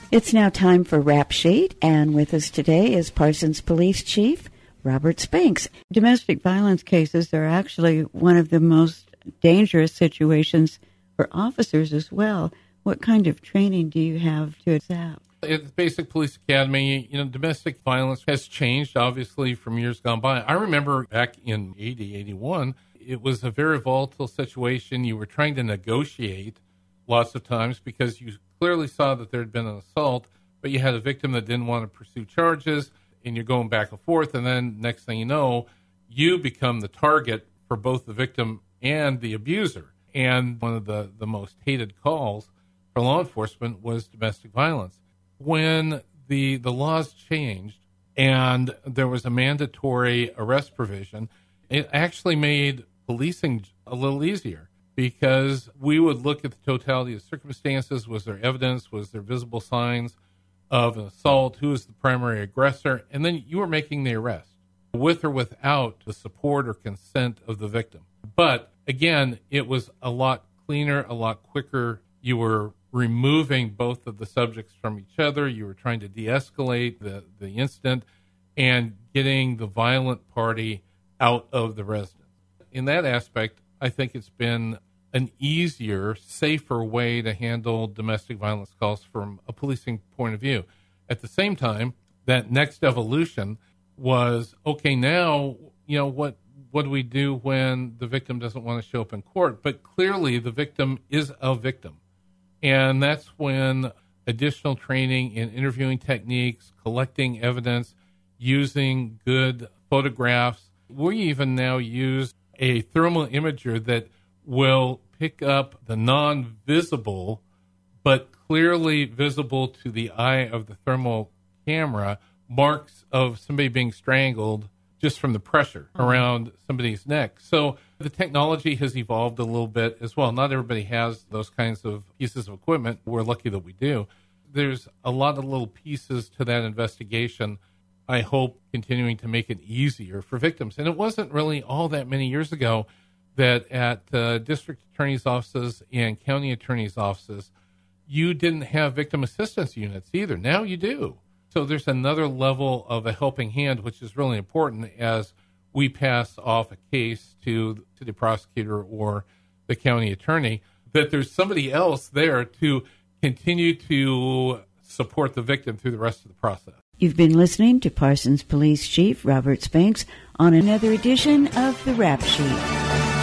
It's now time for Rap Sheet, and with us today is Parsons Police Chief Robert Spinks. Domestic violence cases are actually one of the most dangerous situations for officers as well. What kind of training do you have to adapt? At the Basic Police Academy, domestic violence has changed, obviously, from years gone by. I remember back in 81, it was a very volatile situation. You were trying to negotiate lots of times because you clearly saw that there had been an assault, but you had a victim that didn't want to pursue charges, and you're going back and forth, and then next thing you know, you become the target for both the victim and the abuser. And one of the most hated calls for law enforcement was domestic violence. When the laws changed and there was a mandatory arrest provision, it actually made policing a little easier because we would look at the totality of circumstances. Was there evidence? Was there visible signs of an assault? Who was the primary aggressor? And then you were making the arrest with or without the support or consent of the victim. But again, it was a lot cleaner, a lot quicker. You were removing both of the subjects from each other. You were trying to de-escalate the incident and getting the violent party out of the residence. In that aspect, I think it's been an easier, safer way to handle domestic violence calls from a policing point of view. At the same time, that next evolution was, okay, now, what do we do when the victim doesn't want to show up in court? But clearly the victim is a victim. And that's when additional training in interviewing techniques, collecting evidence, using good photographs. We even now use a thermal imager that will pick up the non-visible, but clearly visible to the eye of the thermal camera, marks of somebody being strangled just from the pressure around somebody's neck. So the technology has evolved a little bit as well. Not everybody has those kinds of pieces of equipment. We're lucky that we do. There's a lot of little pieces to that investigation, I hope, continuing to make it easier for victims. And it wasn't really all that many years ago that at district attorney's offices and county attorney's offices, you didn't have victim assistance units either. Now you do. So there's another level of a helping hand, which is really important as we pass off a case to the prosecutor or the county attorney, that there's somebody else there to continue to support the victim through the rest of the process. You've been listening to Parsons Police Chief Robert Spinks on another edition of the Rap Sheet.